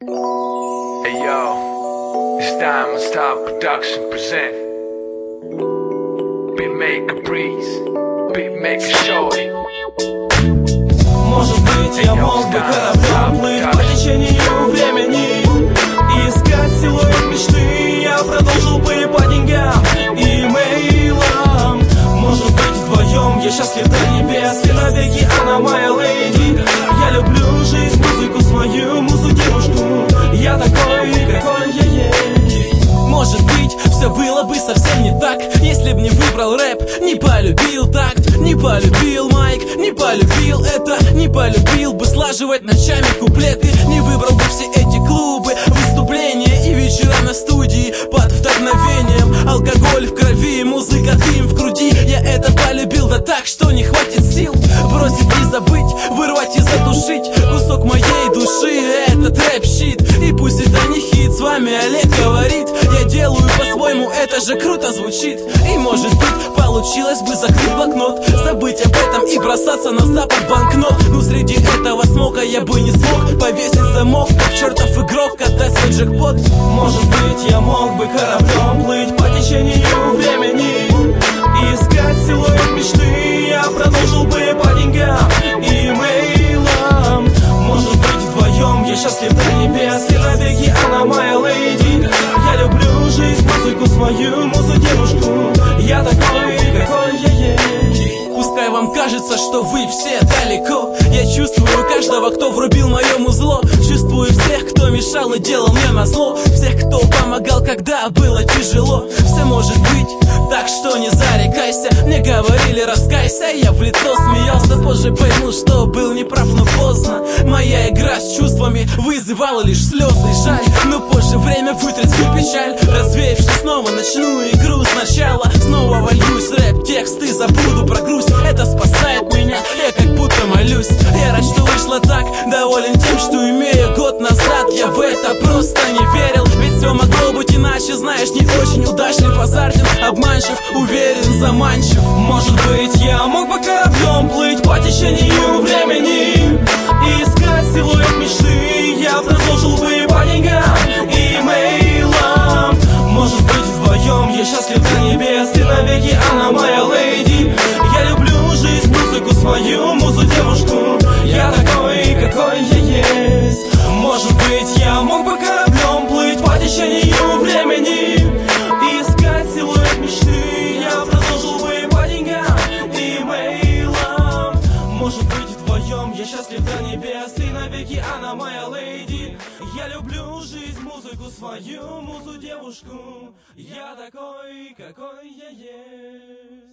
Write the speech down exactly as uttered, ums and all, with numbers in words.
Hey yo, it's Diamond Style Production present Beatmaker Breeze, Beatmaker Shorty. Может быть, я мог бы кораблем плыть по течению времени и искать силуэт мечты. Я продолжил бы по деньгам и мейлам. Может быть, вдвоем я счастлив до небес, и навеки она моя леди. Я люблю жизнь, музыку свою, музу девушку. Я такой, какой я есть. Может быть, все было бы совсем не так, если б не выбрал рэп, не полюбил такт, не полюбил майк, не полюбил это, не полюбил бы слаживать ночами куплеты, не выбрал бы все эти клубы, выступления и вечера на студии под вдохновением. Алкоголь в крови, музыка, дым в груди. Я это полюбил, да так, что не хватит сил бросить и забыть, вырвать и задушить кусок моей души. Этот рэп-щит, и пусть это не хит, с вами Олег говорит. Я делаю по-своему, это же круто звучит. И может быть, получилось бы закрыть блокнот, забыть об этом и бросаться на запад банкнот. Но среди этого смока я бы не смог повесить замок, как чертов игрок, отдать свой джекпот. Может быть, я мог бы кораблем плыть по течению времени и искать силуэт мечты. Я продолжил бы по деньгам и мейлам. Может быть, вдвоем я счастлив до небес, и навеки она моя леди. Я люблю жизнь, музыку свою, музу девушку. Я такой, какой я есть. Пускай вам кажется, что вы все далеко, я чувствую каждого, кто врубил мое музло. Чувствую всех, кто мешал и делал мне назло, всех, кто помогал, когда было тяжело. Все может быть, так что не зарекайся. Мне говорили, раскайся, я в лицо смеялся. Позже пойму, что был неправ, но поздно. Моя игра с чувствами вызывала лишь слезы и жаль. Но позже время вытрет всю печаль, развеявшись, снова начну игру сначала. Снова вольюсь рэп, тексты, забуду про грусть. Это спасает меня, я как будто молюсь. Я рад, что вышло так, доволен тем, что имею. Год назад я в это просто не верил, ведь все могло быть иначе. Знаешь, не очень удачлив, азартен, обманчив, уверен, заманчив. Может быть, я мог бы кораблем плыть по течению времени и искать силуэт мечты. Я продолжил бы по деньгам и мейлам. Может быть, вдвоем я счастлив до небес, и навеки она моя леди. Я люблю жизнь, музыку свою, музу девушку. Я такой, какой я есть. Может быть, я мог бы кораблем плыть по течению времени и искать силуэт мечты. Я продолжил бы по деньгам и мейлам. Может быть, вдвоем я счастлив до небес, и навеки она моя леди. Я люблю жизнь, музыку свою, музу девушку. Я такой, какой я есть.